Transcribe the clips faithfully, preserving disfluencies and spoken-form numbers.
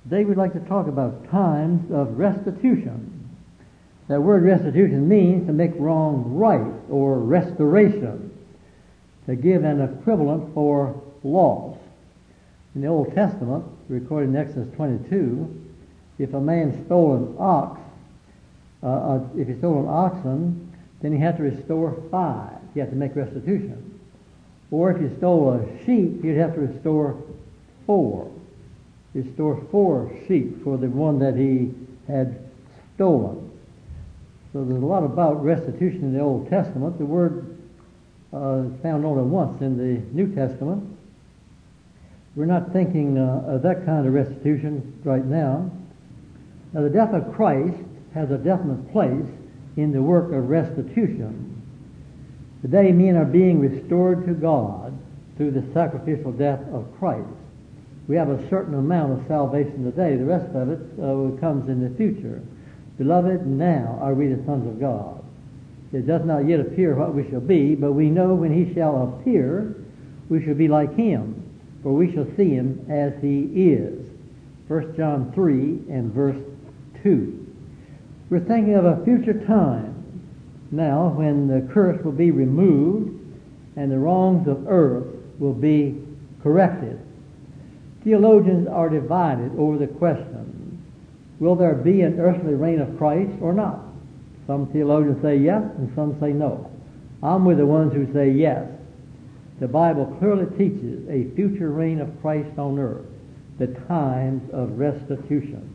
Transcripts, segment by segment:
Today we'd like to talk about times of restitution. That word restitution means to make wrong right, or restoration, to give an equivalent for loss. In the Old Testament, recorded in Exodus twenty-two, if a man stole an ox, uh, uh, if he stole an oxen, then he had to restore five. He had to make restitution. Or if he stole a sheep, he'd have to restore four. Restore four sheep for the one that he had stolen. So there's a lot about restitution in the Old Testament. The word uh, is found only once in the New Testament. We're not thinking uh, of that kind of restitution right now. Now, the death of Christ has a definite place in the work of restitution. Today, men are being restored to God through the sacrificial death of Christ. We have a certain amount of salvation today. The rest of it uh, comes in the future. Beloved, now are we the sons of God. It does not yet appear what we shall be, but we know when he shall appear, we shall be like him, for we shall see him as he is. First John three and verse two. We're thinking of a future time now when the curse will be removed and the wrongs of earth will be corrected. Theologians are divided over the question, will there be an earthly reign of Christ or not? Some theologians say yes and some say no. I'm with the ones who say yes. The Bible clearly teaches a future reign of Christ on earth, the times of restitution.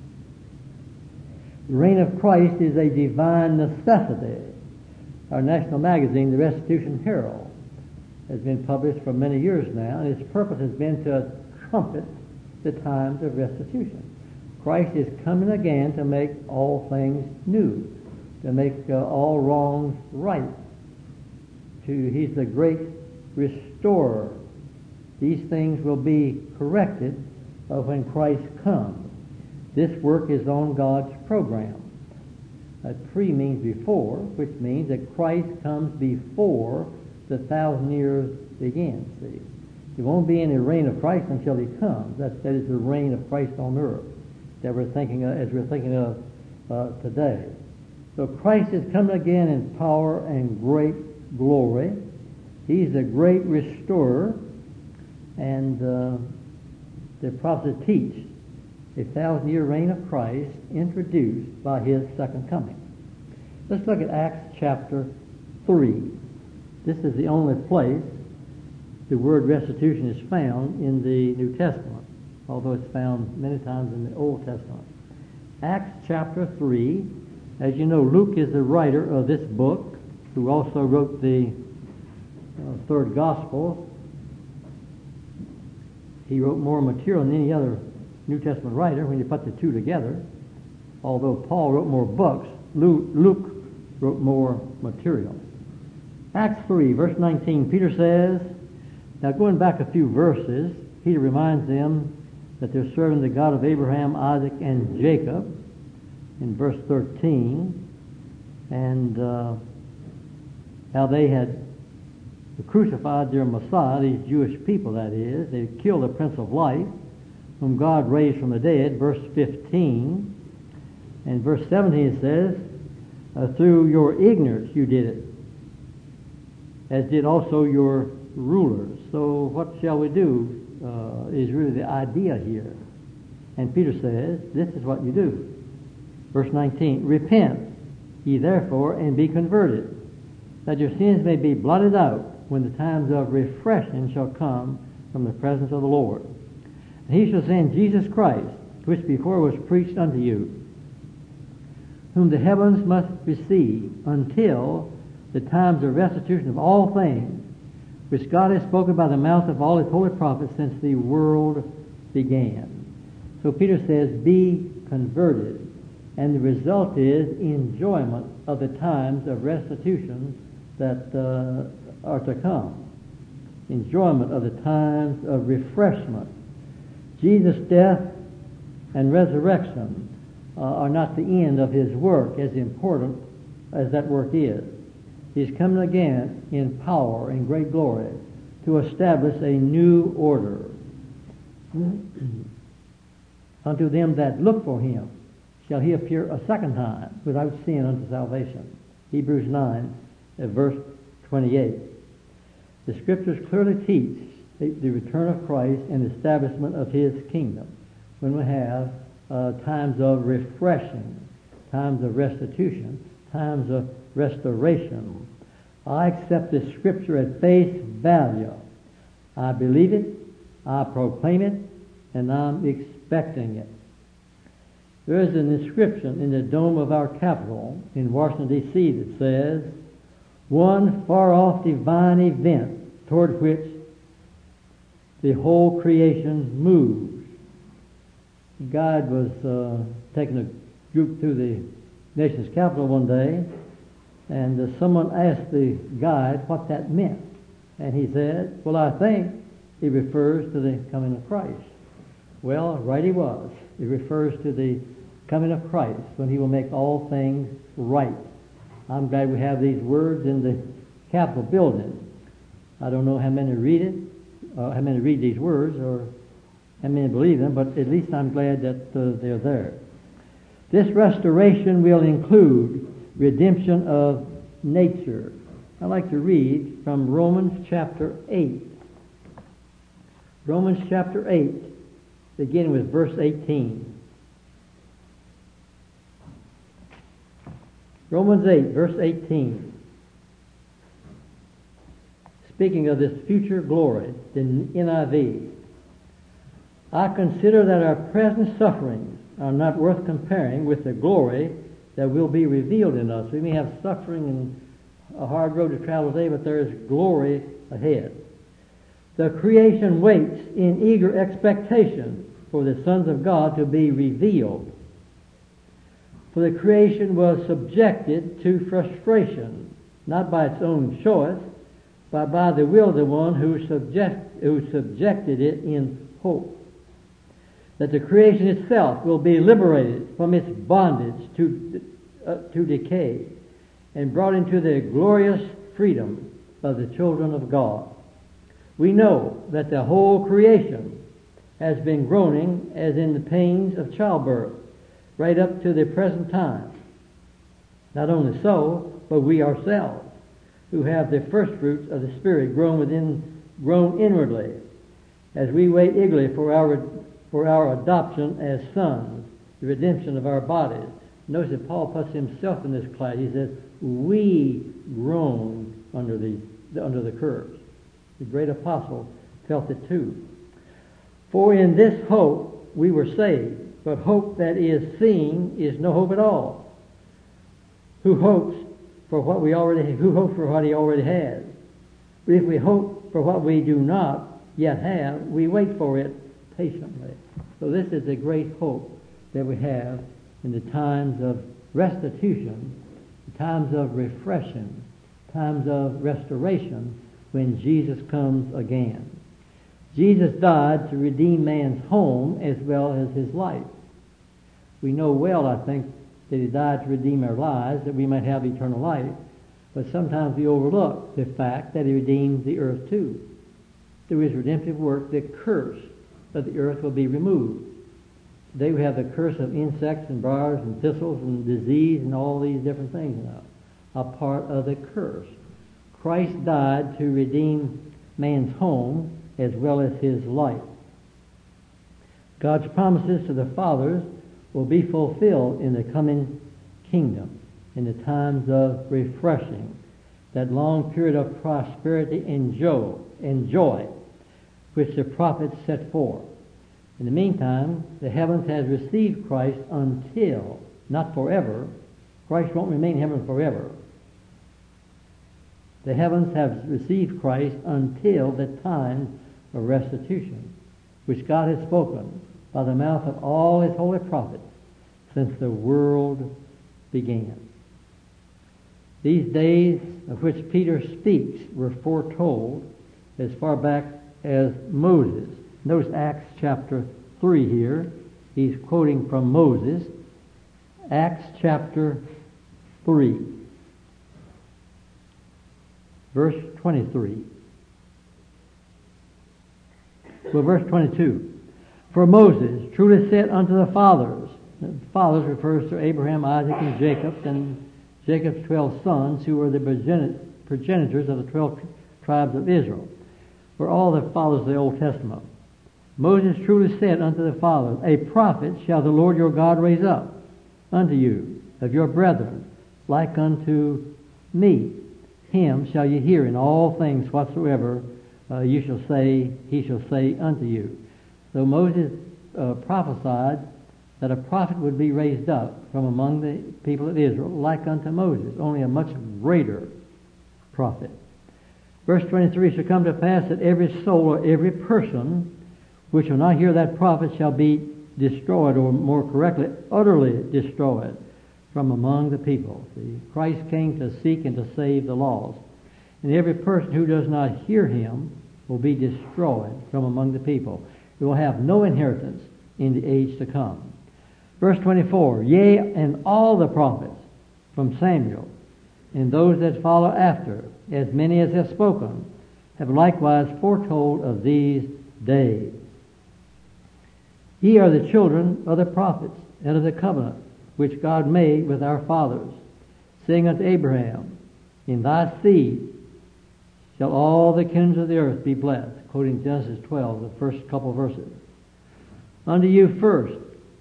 The reign of Christ is a divine necessity. Our national magazine, the Restitution Herald, has been published for many years now, and its purpose has been to trumpet the times of restitution. Christ is coming again to make all things new, to make uh, all wrongs right. To, he's the great restorer. These things will be corrected uh, when Christ comes. This work is on God's program. Uh, pre means before, which means that Christ comes before the thousand years begins. See, there won't be any reign of Christ until he comes. That, that is the reign of Christ on earth that we're thinking of, as we're thinking of uh, today. So Christ is coming again in power and great glory. He's the great restorer, and uh, the prophets teach a thousand-year reign of Christ introduced by his second coming. Let's look at Acts chapter three. This is the only place the word restitution is found in the New Testament, although it's found many times in the Old Testament. Acts chapter three. As you know, Luke is the writer of this book, who also wrote the uh, third gospel. He wrote more material than any other New Testament writer when you put the two together. Although Paul wrote more books, Luke, Luke wrote more material. Acts three, verse nineteen, Peter says, now going back a few verses, Peter reminds them that they're serving the God of Abraham, Isaac, and Jacob in verse thirteen, and uh, how they had crucified their Messiah, these Jewish people that is. They killed the Prince of Life, whom God raised from the dead, verse fifteen. And verse seventeen it says, uh, through your ignorance you did it, as did also your rulers. So what shall we do uh, is really the idea here. And Peter says, this is what you do. Verse nineteen, repent ye therefore and be converted, that your sins may be blotted out when the times of refreshing shall come from the presence of the Lord. And he shall send Jesus Christ, which before was preached unto you, whom the heavens must receive until the times of restitution of all things, which God has spoken by the mouth of all his holy prophets since the world began. So Peter says, be converted. And the result is enjoyment of the times of restitution that uh, are to come. Enjoyment of the times of refreshment. Jesus' death and resurrection uh, are not the end of his work, as important as that work is. He's coming again in power and great glory to establish a new order. unto them that look for him shall he appear a second time without sin unto salvation. Hebrews nine, uh, verse twenty-eight. The Scriptures clearly teach the, the return of Christ and the establishment of his kingdom when we have uh, times of refreshing, times of restitution, times of restoration. I accept this Scripture at face value. I believe it, I proclaim it, and I'm expecting it. There is an inscription in the dome of our Capitol in Washington, D C that says, "One far-off divine event toward which the whole creation moves." God was uh, taking a group through the nation's capital one day, and uh, someone asked the guide what that meant. And he said, "Well, I think it refers to the coming of Christ." Well, right he was. It refers to the coming of Christ, when he will make all things right. I'm glad we have these words in the Capitol building. I don't know how many read it, uh, how many read these words, or how many believe them, but at least I'm glad that uh, they're there. This restoration will include redemption of nature. I'd like to read from Romans chapter eight. Romans chapter eight, beginning with verse eighteen. Romans eight, verse eighteen. Speaking of this future glory, the N I V. "I consider that our present sufferings are not worth comparing with the glory that will be revealed in us." We may have suffering and a hard road to travel today, but there is glory ahead. "The creation waits in eager expectation for the sons of God to be revealed. For the creation was subjected to frustration, not by its own choice, but by the will of the one who, subject, who subjected it in hope, that the creation itself will be liberated from its bondage to, uh, to decay and brought into the glorious freedom of the children of God. We know that the whole creation has been groaning as in the pains of childbirth, right up to the present time. Not only so, but we ourselves, who have the first fruits of the Spirit grown within, grown inwardly, as we wait eagerly for our for our adoption as sons, the redemption of our bodies. Notice that Paul puts himself in this class. He says, "We groan under the under the curse." The great apostle felt it too. "For in this hope we were saved. But hope that is seen is no hope at all. Who hopes for what we already who hopes for what he already has? But if we hope for what we do not yet have, we wait for it patiently." So this is a great hope that we have in the times of restitution, the times of refreshing, times of restoration, when Jesus comes again. Jesus died to redeem man's home as well as his life. We know well, I think, that he died to redeem our lives, that we might have eternal life, but sometimes we overlook the fact that he redeemed the earth too. Through his redemptive work, the curse of the earth will be removed. Today we have the curse of insects and briars and thistles and disease and all these different things now, a part of the curse. Christ died to redeem man's home as well as his life. God's promises to the fathers will be fulfilled in the coming kingdom, in the times of refreshing, that long period of prosperity and joy, and joy which the prophets set forth. In the meantime, the heavens has received Christ until, not forever, Christ won't remain in heaven forever. The heavens have received Christ until the time of restitution, which God has spoken by the mouth of all his holy prophets since the world began. These days of which Peter speaks were foretold as far back as Moses. Notice Acts chapter three here. He's quoting from Moses. Acts chapter three, verse twenty-three. Well, verse twenty-two. For Moses truly said unto the fathers, the fathers refers to Abraham, Isaac, and Jacob, and Jacob's twelve sons, who were the progenitors of the twelve tribes of Israel, were all the fathers of the Old Testament. Moses truly said unto the fathers, A prophet shall the Lord your God raise up unto you of your brethren, like unto me. Him shall ye hear in all things whatsoever uh, you shall say, he shall say unto you. So Moses uh, prophesied that a prophet would be raised up from among the people of Israel, like unto Moses, only a much greater prophet. Verse twenty-three, shall come to pass that every soul or every person which will not hear that prophet shall be destroyed, or more correctly, utterly destroyed from among the people. See, Christ came to seek and to save the lost. And every person who does not hear him will be destroyed from among the people. He will have no inheritance in the age to come. Verse twenty-four, yea, and all the prophets from Samuel, and those that follow after, as many as have spoken, have likewise foretold of these days. Ye are the children of the prophets and of the covenant which God made with our fathers, saying unto Abraham, in thy seed shall all the kings of the earth be blessed, quoting Genesis twelve, the first couple verses. Unto you first,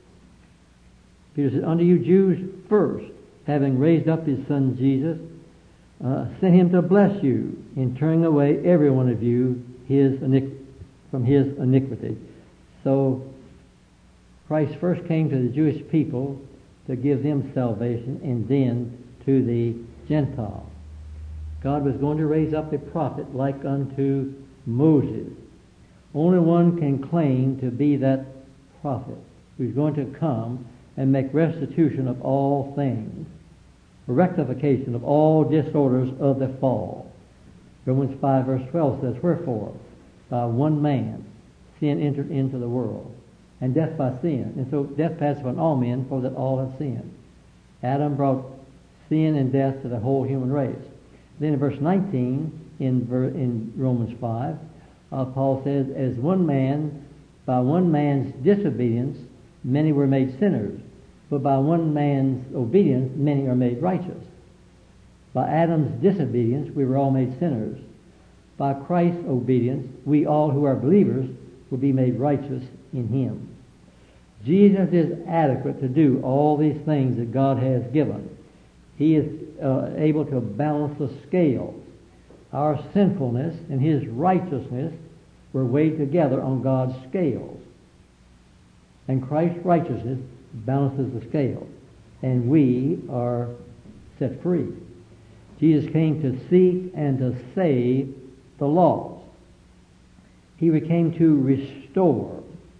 Peter said, unto you Jews first, having raised up his son Jesus, uh, sent him to bless you in turning away every one of you his iniqu- from his iniquity. So Christ first came to the Jewish people to give them salvation, and then to the Gentiles. God was going to raise up a prophet like unto Moses. Only one can claim to be that prophet who's going to come and make restitution of all things, a rectification of all disorders of the fall. Romans five verse twelve says, wherefore by one man sin entered into the world, and death by sin. And so death passed upon all men, for that all have sinned. Adam brought sin and death to the whole human race. Then in verse nineteen, in, ver- in Romans five, uh, Paul says, as one man, by one man's disobedience, many were made sinners. But by one man's obedience, many are made righteous. By Adam's disobedience, we were all made sinners. By Christ's obedience, we all who are believers will be made righteous in him. Jesus is adequate to do all these things that God has given. He is uh, able to balance the scales. Our sinfulness and his righteousness were weighed together on God's scales. And Christ's righteousness balances the scales. And we are set free. Jesus came to seek and to save the lost. He came to restore.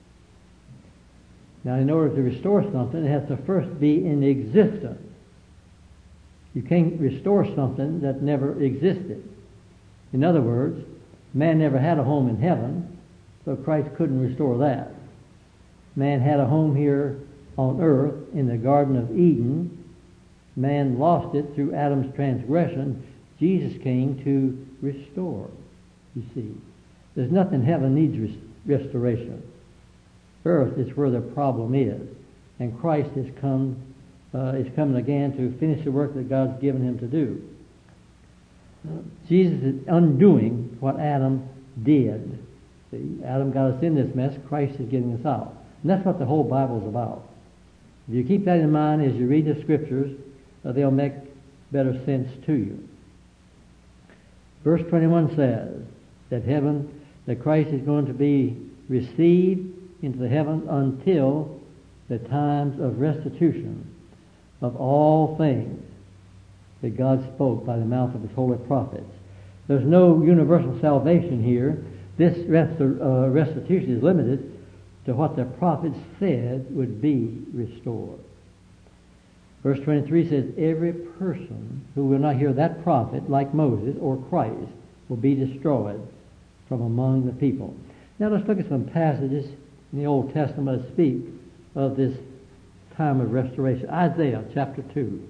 Now, in order to restore something, it has to first be in existence. You can't restore something that never existed. In other words, man never had a home in heaven, so Christ couldn't restore that. Man had a home here on earth in the Garden of Eden. Man lost it through Adam's transgression. Jesus came to restore, you see. There's nothing heaven needs res- restoration. Earth is where the problem is. And Christ has come, uh, is coming again to finish the work that God's given him to do. Uh, Jesus is undoing what Adam did. See, Adam got us in this mess. Christ is getting us out. And that's what the whole Bible is about. If you keep that in mind as you read the Scriptures, uh, they'll make better sense to you. Verse twenty-one says that heaven, that Christ is going to be received into the heavens until the times of restitution of all things that God spoke by the mouth of his holy prophets. There's no universal salvation here. This rest, uh, restitution is limited to what the prophets said would be restored. Verse twenty-three says, every person who will not hear that prophet, like Moses or Christ, will be destroyed from among the people. Now let's look at some passages in the Old Testament that speak of this time of restoration. Isaiah chapter two.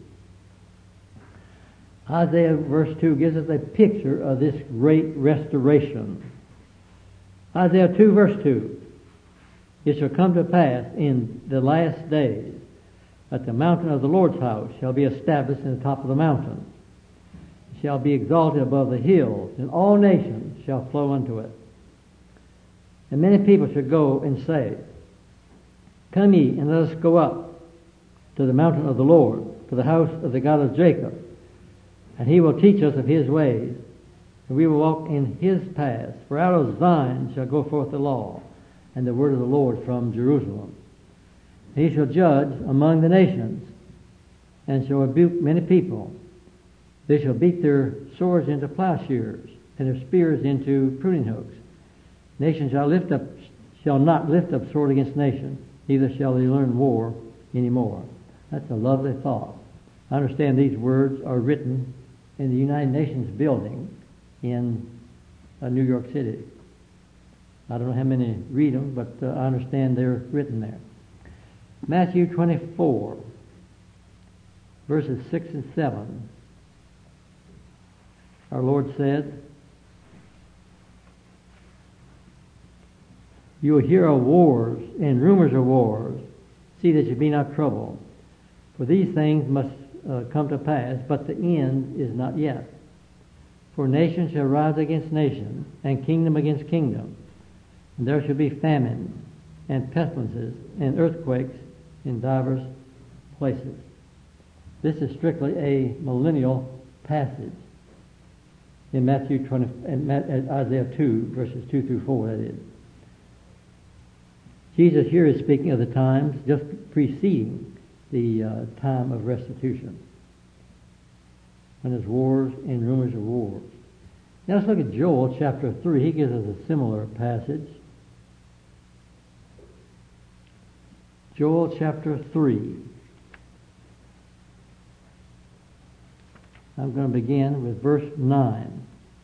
Isaiah verse two gives us a picture of this great restoration. Isaiah two verse two. It shall come to pass in the last days that the mountain of the Lord's house shall be established in the top of the mountain, shall be exalted above the hills, and all nations shall flow unto it. And many people shall go and say, Come ye, and let us go up to the mountain of the Lord, to the house of the God of Jacob, and he will teach us of his ways, and we will walk in his paths. For out of Zion shall go forth the law, and the word of the Lord from Jerusalem. He shall judge among the nations, and shall rebuke many people. They shall beat their swords into plowshares, and their spears into pruning hooks. Nation shall lift up, shall not lift up sword against nation, neither shall they learn war any more. That's a lovely thought. I understand these words are written in the United Nations building in uh, New York City. I don't know how many read them, but uh, I understand they're written there. Matthew twenty-four, verses six and seven. Our Lord said, You will hear of wars and rumors of wars. See that you be not troubled. For these things must uh, come to pass, but the end is not yet. For nation shall rise against nation, and kingdom against kingdom. And there shall be famine, and pestilences, and earthquakes in divers places. This is strictly a millennial passage in Matthew twenty, and Isaiah two, verses two through four, that is. Jesus here is speaking of the times just preceding the uh, time of restitution, when there's wars and rumors of wars. Now let's look at Joel chapter three. He gives us a similar passage. Joel chapter three. I'm going to begin with verse nine.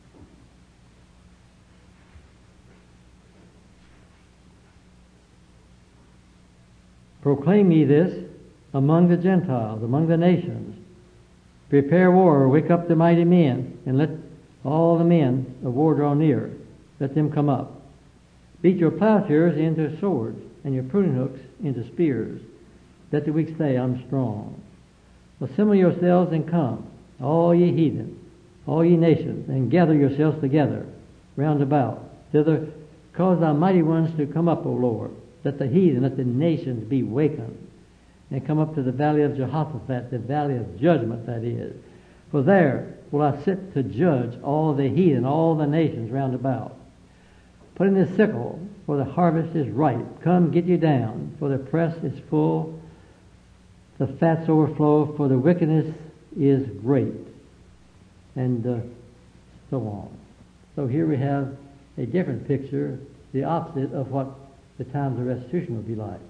Proclaim ye this among the Gentiles, among the nations. Prepare war, wake up the mighty men, and let all the men of war draw near. Let them come up. Beat your plowshares into swords, and your pruning hooks into spears. Let the weak say, I'm strong. Assemble yourselves and come, all ye heathen, all ye nations, and gather yourselves together round about. Thither cause thy mighty ones to come up, O Lord. Let the heathen, let the nations be wakened, and come up to the valley of Jehoshaphat, the valley of judgment, that is. For there will I sit to judge all the heathen, all the nations round about. Put in the sickle, for the harvest is ripe. Come, get you down, for the press is full, the fats overflow, for the wickedness is great. And uh, so on. So here we have a different picture, the opposite of what the times of restitution will be like.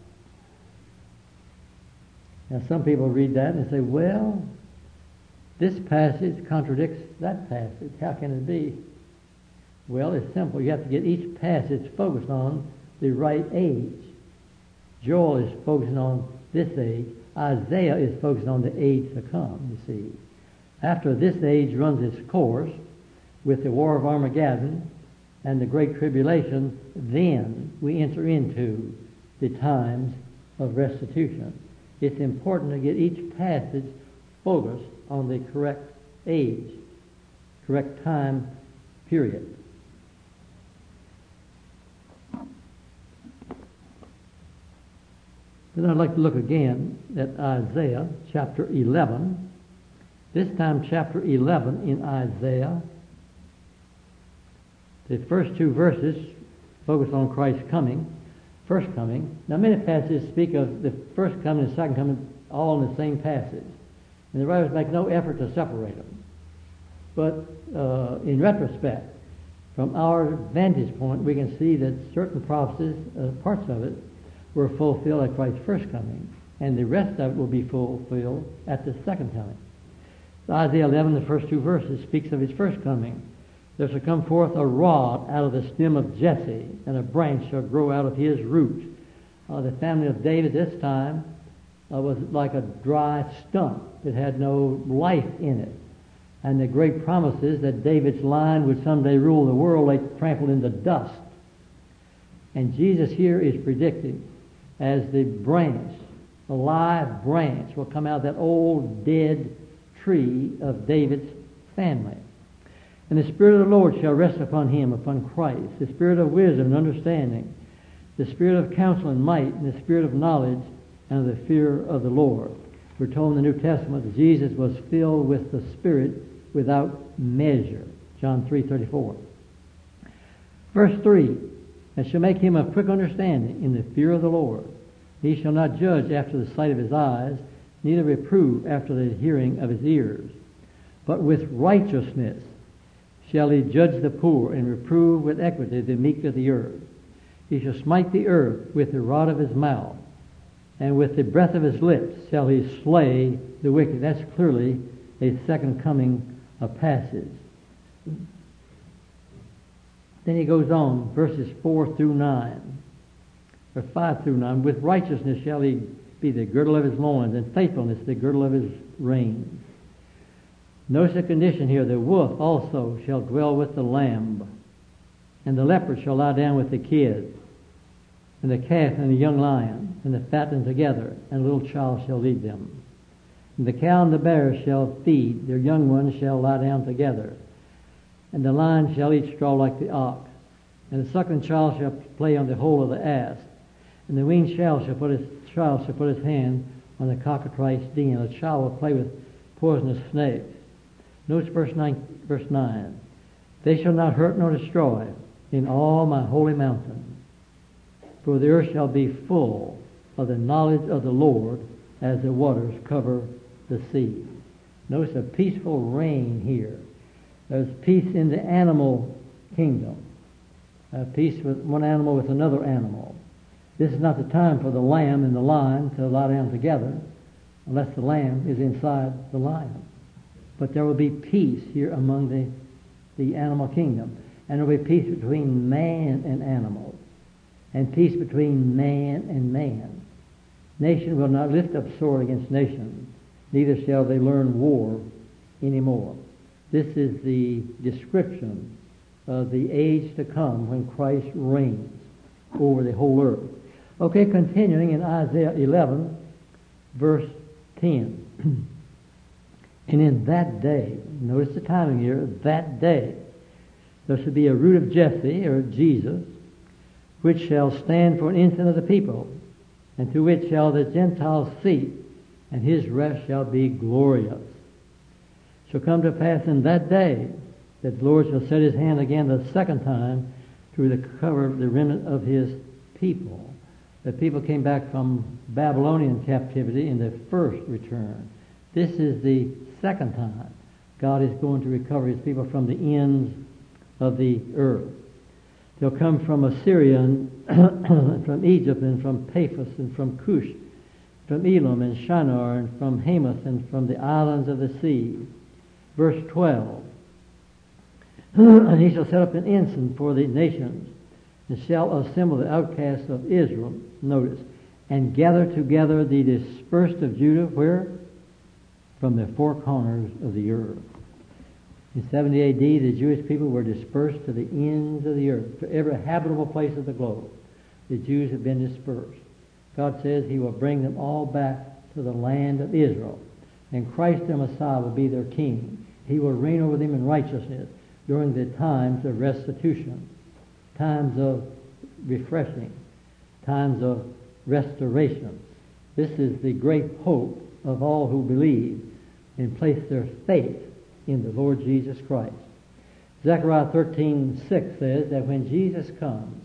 Now some people read that and say, well, this passage contradicts that passage. How can it be? Well, it's simple. You have to get each passage focused on the right age. Joel is focusing on this age. Isaiah is focused on the age to come, you see. After this age runs its course with the war of Armageddon and the Great Tribulation, then we enter into the times of restitution. It's important to get each passage focused on the correct age, correct time period. Then I'd like to look again at Isaiah chapter eleven. This time chapter eleven in Isaiah. The first two verses focus on Christ's coming, first coming. Now many passages speak of the first coming and second coming all in the same passage. And the writers make no effort to separate them. But uh, in retrospect, from our vantage point, we can see that certain prophecies, uh, parts of it, were fulfilled at Christ's first coming, and the rest of it will be fulfilled at the second coming. So Isaiah eleven, the first two verses, speaks of his first coming. There shall come forth a rod out of the stem of Jesse, and a branch shall grow out of his roots. Uh, the family of David this time uh, was like a dry stump that had no life in it. And the great promises that David's line would someday rule the world lay trampled in the dust. And Jesus here is predicted as the branch, a live branch will come out of that old dead tree of David's family. And the Spirit of the Lord shall rest upon him, upon Christ, the Spirit of wisdom and understanding, the Spirit of counsel and might, and the Spirit of knowledge and of the fear of the Lord. We're told in the New Testament that Jesus was filled with the Spirit without measure. John three thirty-four. Verse three, and shall make him of quick understanding in the fear of the Lord. He shall not judge after the sight of his eyes, neither reprove after the hearing of his ears. But with righteousness shall he judge the poor, and reprove with equity the meek of the earth. He shall smite the earth with the rod of his mouth, and with the breath of his lips shall he slay the wicked. That's clearly a second coming of passage. Then he goes on, verses four through nine, or five through nine. With righteousness shall he be the girdle of his loins, and faithfulness the girdle of his reins. Notice the condition here. The wolf also shall dwell with the lamb, and the leopard shall lie down with the kid, and the calf and the young lion, and the fatling together, and a little child shall lead them. And the cow and the bear shall feed, their young ones shall lie down together. And the lion shall eat straw like the ox, and the suckling child shall play on the hole of the ass, and the weaned child shall put his child shall put his hand on the cockatrice den, and the child will play with poisonous snakes. Notice verse nine, verse nine. They shall not hurt nor destroy in all my holy mountain, for the earth shall be full of the knowledge of the Lord as the waters cover the sea. Notice a peaceful reign here. There's peace in the animal kingdom. Uh, peace with one animal with another animal. This is not the time for the lamb and the lion to lie down together unless the lamb is inside the lion. But there will be peace here among the, the animal kingdom. And there will be peace between man and animals. And peace between man and man. Nation will not lift up sword against nation, neither shall they learn war anymore. This is the description of the age to come when Christ reigns over the whole earth. Okay, continuing in Isaiah eleven, verse ten. And in that day, notice the timing here, that day, there shall be a root of Jesse, or Jesus, which shall stand for an ensign of the people, and to which shall the Gentiles seek, and his rest shall be glorious. Shall come to pass in that day that the Lord shall set his hand again the second time through the cover of the remnant of his people. The people came back from Babylonian captivity in the first return. This is the second time God is going to recover his people from the ends of the earth. They'll come from Assyria and from Egypt and from Paphos and from Cush, from Elam and Shinar and from Hamath and from the islands of the sea. Verse twelve. And he shall set up an ensign for the nations, and shall assemble the outcasts of Israel, notice, and gather together the dispersed of Judah, where? From the four corners of the earth. In seventy A D, the Jewish people were dispersed to the ends of the earth, to every habitable place of the globe. The Jews have been dispersed. God says he will bring them all back to the land of Israel, and Christ their Messiah will be their king. He will reign over them in righteousness during the times of restitution, times of refreshing, times of restoration. This is the great hope of all who believe and place their faith in the Lord Jesus Christ. Zechariah thirteen six says that when Jesus comes,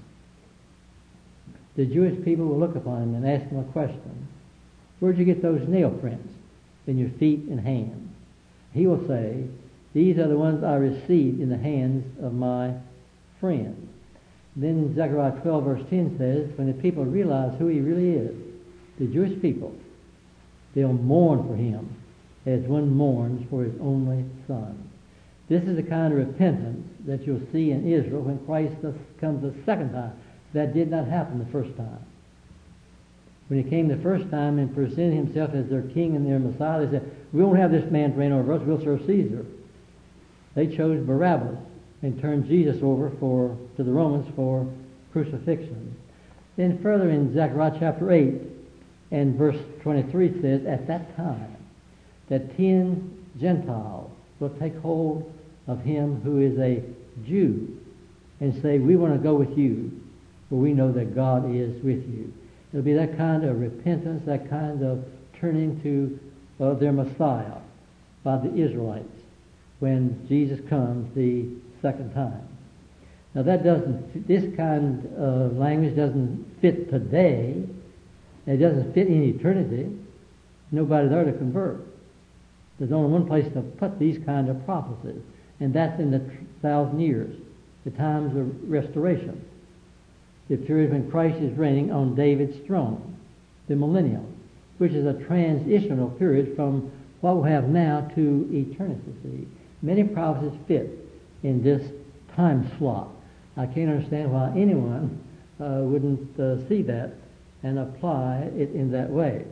the Jewish people will look upon him and ask him a question. Where'd you get those nail prints in your feet and hands? He will say, these are the ones I received in the hands of my friends. Then Zechariah twelve verse ten says, when the people realize who he really is, the Jewish people, they'll mourn for him as one mourns for his only son. This is the kind of repentance that you'll see in Israel when Christ comes the second time. That did not happen the first time. When he came the first time and presented himself as their king and their Messiah, they said, we won't have this man to reign over us, we'll serve Caesar. They chose Barabbas and turned Jesus over for to the Romans for crucifixion. Then further in Zechariah chapter eight and verse twenty-three says, at that time that ten Gentiles will take hold of him who is a Jew and say, we want to go with you, for we know that God is with you. It'll be that kind of repentance, that kind of turning to uh, their Messiah by the Israelites when Jesus comes the second time. Now that doesn't, this kind of language doesn't fit today. It doesn't fit in eternity. Nobody there to convert. There's only one place to put these kind of prophecies, and that's in the thousand years, the times of restoration. The period when Christ is reigning on David's throne, the millennium, which is a transitional period from what we have now to eternity. See, many prophecies fit in this time slot. I can't understand why anyone uh, wouldn't uh, see that and apply it in that way.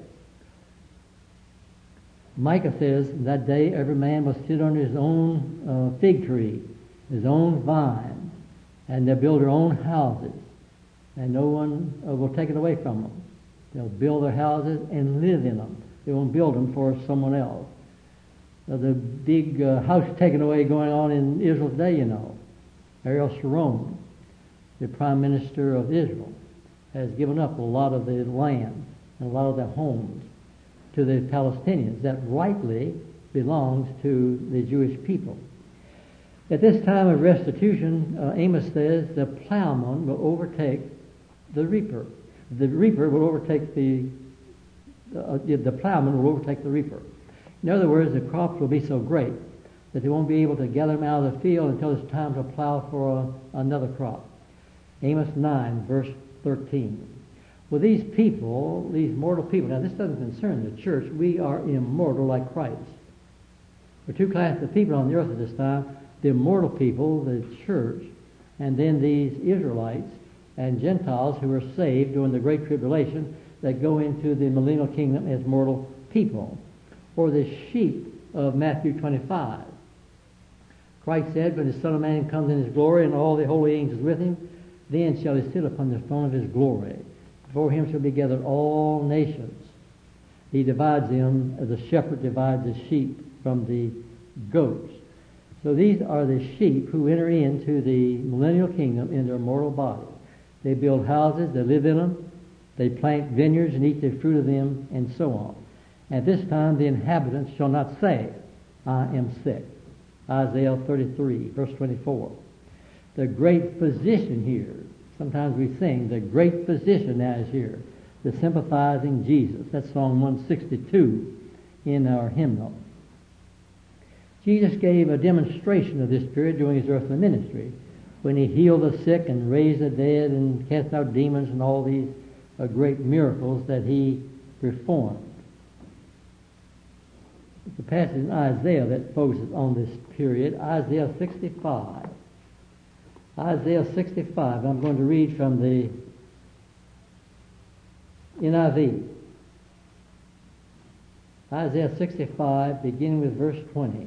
Micah says, that day every man will sit under his own uh, fig tree, his own vine, and they'll build their own houses, and no one uh, will take it away from them. They'll build their houses and live in them. They won't build them for someone else. Uh, the big uh, house taken away going on in Israel today, you know. Ariel Sharon, the Prime Minister of Israel, has given up a lot of the land and a lot of their homes to the Palestinians that rightly belongs to the Jewish people. At this time of restitution, uh, Amos says the plowman will overtake the reaper. The reaper will overtake the, uh, the plowman will overtake the reaper. In other words, the crops will be so great that they won't be able to gather them out of the field until it's time to plow for a, another crop. Amos nine, verse thirteen. Well, these people, these mortal people, now this doesn't concern the church. We are immortal like Christ. There are two classes of people on the earth at this time: the immortal people, the church, and then these Israelites and Gentiles who are saved during the Great Tribulation that go into the millennial kingdom as mortal people, or the sheep of Matthew twenty-five. Christ said, when the Son of Man comes in his glory and all the holy angels with him, then shall he sit upon the throne of his glory. Before him shall be gathered all nations. He divides them as a shepherd divides the sheep from the goats. So these are the sheep who enter into the millennial kingdom in their mortal body. They build houses, they live in them, they plant vineyards and eat the fruit of them, and so on. At this time the inhabitants shall not say, I am sick. Isaiah thirty-three, verse twenty-four. The great physician here. Sometimes we sing, the great physician now is here. The sympathizing Jesus. That's Psalm one sixty-two in our hymnal. Jesus gave a demonstration of this period during his earthly ministry when he healed the sick and raised the dead and cast out demons and all these uh, great miracles that he performed. It's a passage in Isaiah that focuses on this period, Isaiah sixty-five. Isaiah sixty-five. I'm going to read from the N I V. Isaiah sixty-five, beginning with verse twenty.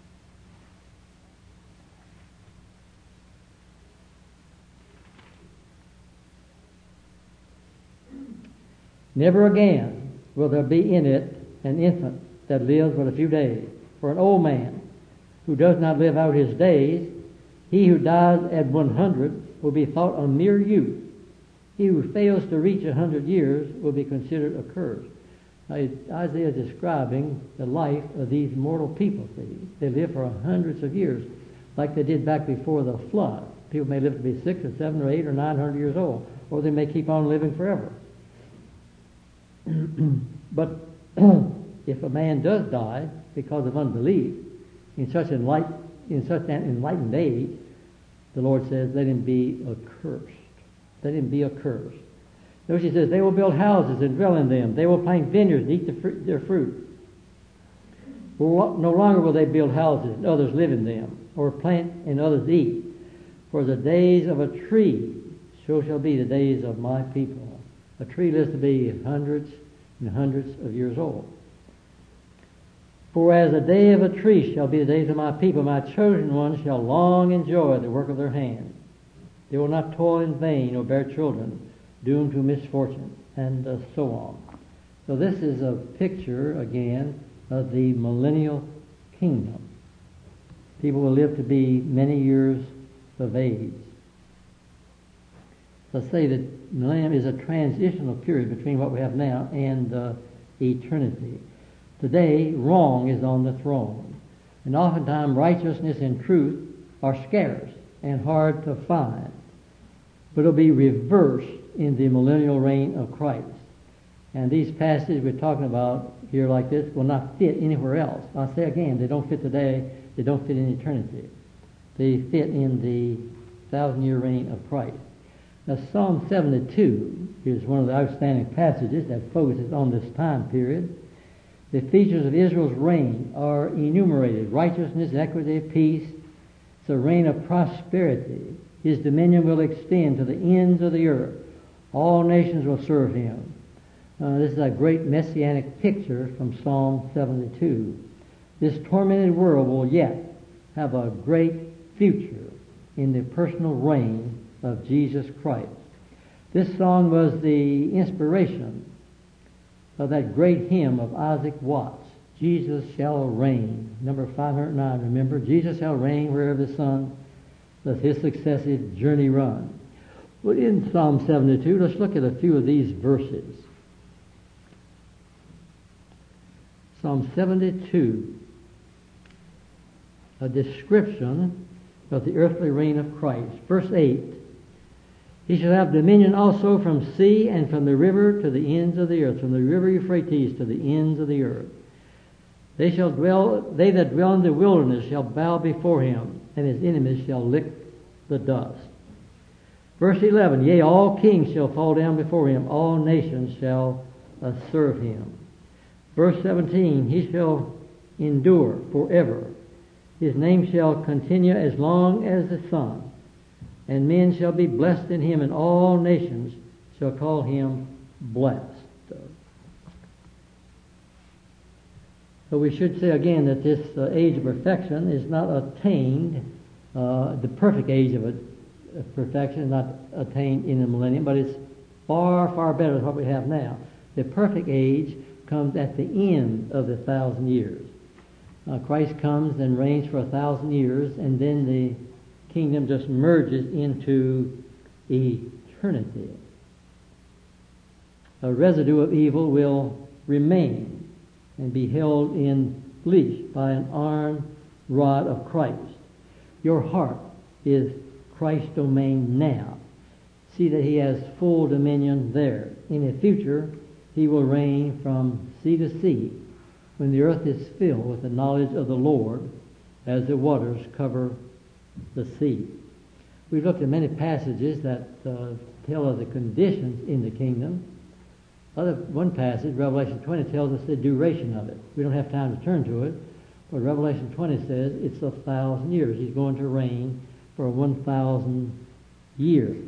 Never again will there be in it an infant that lives but a few days, for an old man who does not live out his days. He who dies at one hundred will be thought a mere youth. He who fails to reach a hundred years will be considered accursed. Now, Isaiah is describing the life of these mortal people. See, they live for hundreds of years, like they did back before the flood. People may live to be six or seven or eight or nine hundred years old, or they may keep on living forever. But if a man does die because of unbelief in such enlightened in such an enlightened age, the Lord says, let him be accursed. Let him be accursed. Notice he says, they will build houses and dwell in them. They will plant vineyards and eat the fruit, their fruit. Well, no longer will they build houses and others live in them, or plant and others eat. For the days of a tree, so shall be the days of my people. A tree lives to be hundreds and hundreds of years old. For as the day of a tree shall be the days of my people, my chosen ones shall long enjoy the work of their hands. They will not toil in vain or bear children, doomed to misfortune, and uh, so on. So this is a picture, again, of the millennial kingdom. People will live to be many years of age. So I say that millennium is a transitional period between what we have now and uh, eternity. Today, wrong is on the throne. And oftentimes righteousness and truth are scarce and hard to find. But it'll be reversed in the millennial reign of Christ. And these passages we're talking about here like this will not fit anywhere else. I'll say again, they don't fit today, they don't fit in eternity. They fit in the thousand-year reign of Christ. Now, Psalm seventy-two is one of the outstanding passages that focuses on this time period. The features of Israel's reign are enumerated: righteousness, equity, peace. It's a reign of prosperity. His dominion will extend to the ends of the earth. All nations will serve him. Uh, this is a great messianic picture from Psalm seventy-two. This tormented world will yet have a great future in the personal reign of Jesus Christ. This song was the inspiration of that great hymn of Isaac Watts, Jesus Shall Reign, number five hundred nine. Remember, Jesus shall reign wherever the sun does his successive journey run. Well, in Psalm seventy-two, let's look at a few of these verses. Psalm seventy-two, a description of the earthly reign of Christ. Verse eight, he shall have dominion also from sea and from the river to the ends of the earth, from the river Euphrates to the ends of the earth. They shall dwell, they that dwell in the wilderness shall bow before him, and his enemies shall lick the dust. Verse eleven, yea, all kings shall fall down before him, all nations shall uh, serve him. Verse seventeen, he shall endure forever. His name shall continue as long as the sun, and men shall be blessed in him, and all nations shall call him blessed. So we should say again that this uh, age of perfection is not attained, uh, the perfect age of, a, of perfection is not attained in the millennium, but it's far, far better than what we have now. The perfect age comes at the end of the thousand years. Uh, Christ comes and reigns for a thousand years, and then the kingdom just merges into eternity. A residue of evil will remain and be held in leash by an iron rod of Christ. Your heart is Christ's domain now. See that he has full dominion there. In the future, he will reign from sea to sea, when the earth is filled with the knowledge of the Lord, as the waters cover the sea. We've looked at many passages that uh, tell of the conditions in the kingdom. Other, one passage, Revelation twenty, tells us the duration of it. We don't have time to turn to it, but Revelation twenty says it's a thousand years. He's going to reign for one thousand years.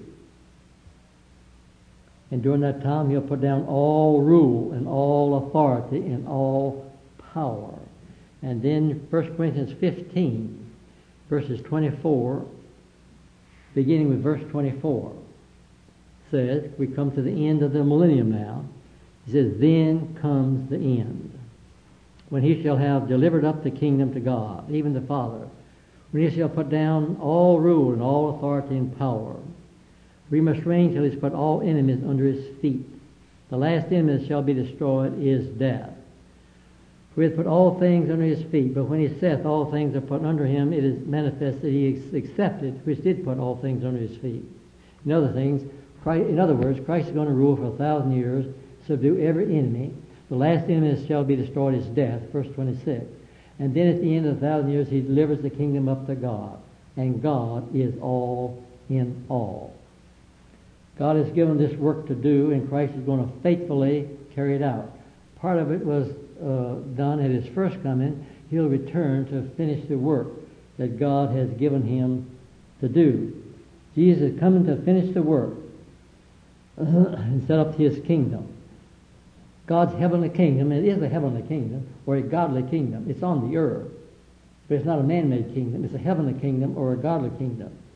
And during that time, he'll put down all rule and all authority and all power. And then First Corinthians fifteen, verses twenty-four, beginning with verse twenty-four, says, we come to the end of the millennium now. He says, then comes the end, when he shall have delivered up the kingdom to God, even the Father, when he shall put down all rule and all authority and power. We must reign till he's put all enemies under his feet. The last enemy that shall be destroyed is death. For he hath put all things under his feet, but when he saith all things are put under him, it is manifest that he accepted which did put all things under his feet. In other things, Christ, in other words, Christ is going to rule for a thousand years, subdue every enemy. The last enemy that shall be destroyed is death, verse twenty-six. And then at the end of the thousand years, he delivers the kingdom up to God. And God is all in all. God has given this work to do, and Christ is going to faithfully carry it out. Part of it was uh, done at his first coming. He'll return to finish the work that God has given him to do. Jesus is coming to finish the work uh, and set up his kingdom. God's heavenly kingdom, it is a heavenly kingdom, or a godly kingdom. It's on the earth. But it's not a man-made kingdom. It's a heavenly kingdom or a godly kingdom.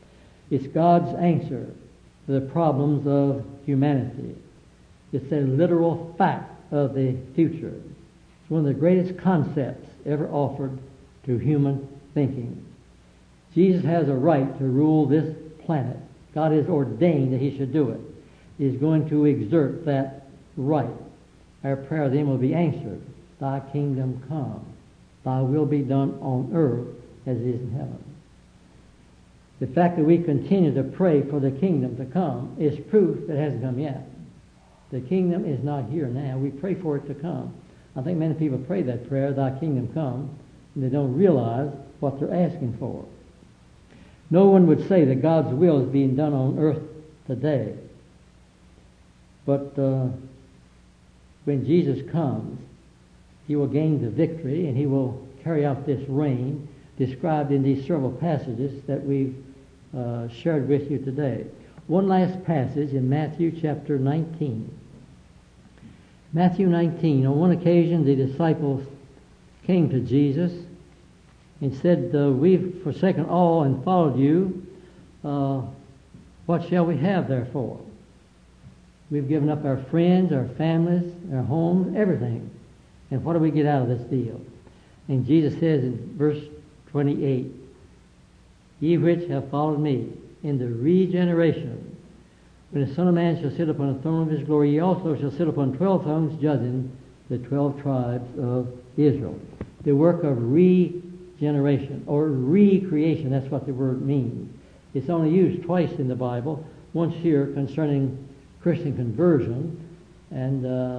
It's God's answer to the problems of humanity. It's a literal fact of the future. It's one of the greatest concepts ever offered to human thinking. Jesus has a right to rule this planet. God has ordained that he should do it. He is going to exert that right. Our prayer then will be answered. Thy kingdom come. Thy will be done on earth as it is in heaven. The fact that we continue to pray for the kingdom to come is proof that it hasn't come yet. The kingdom is not here now. We pray for it to come. I think many people pray that prayer, Thy kingdom come, and they don't realize what they're asking for. No one would say that God's will is being done on earth today. But uh, when Jesus comes, he will gain the victory and he will carry out this reign described in these several passages that we've uh, shared with you today. One last passage in Matthew chapter nineteen. Matthew nineteen. On one occasion the disciples came to Jesus and said, uh, we've forsaken all and followed you. Uh, what shall we have therefore? We've given up our friends, our families, our homes, everything. And what do we get out of this deal? And Jesus says in verse twenty-eight, ye which have followed me in the regeneration, when the Son of Man shall sit upon the throne of his glory, ye also shall sit upon twelve thrones, judging the twelve tribes of Israel. The work of regeneration, or recreation, that's what the word means. It's only used twice in the Bible, once here concerning Christian conversion, and uh,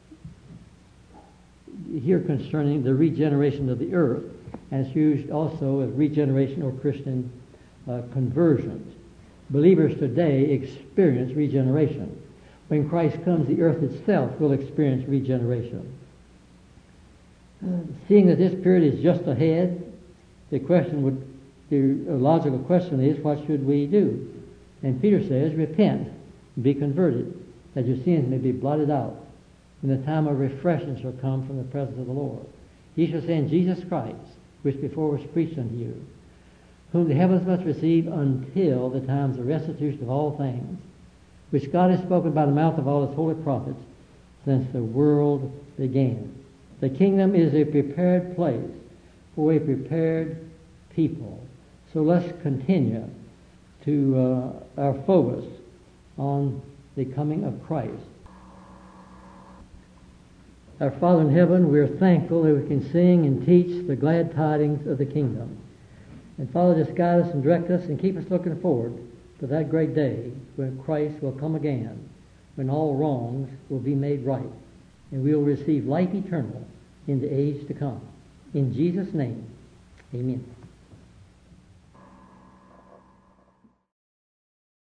here concerning the regeneration of the earth, and it's used also as regeneration or Christian uh, conversions. Believers today experience regeneration. When Christ comes, the earth itself will experience regeneration. Uh, seeing that this period is just ahead, the question would, the logical question is, what should we do? And Peter says, repent and be converted, that your sins may be blotted out, and the time of refreshing shall come from the presence of the Lord. Ye shall send Jesus Christ, which before was preached unto you, whom the heavens must receive until the times of restitution of all things, which God has spoken by the mouth of all his holy prophets since the world began. The kingdom is a prepared place for a prepared people. So let's continue to uh, our focus on the coming of Christ. Our Father in heaven, we are thankful that we can sing and teach the glad tidings of the kingdom. And Father, just guide us and direct us and keep us looking forward to that great day when Christ will come again, when all wrongs will be made right, and we will receive life eternal in the age to come. In Jesus' name, amen.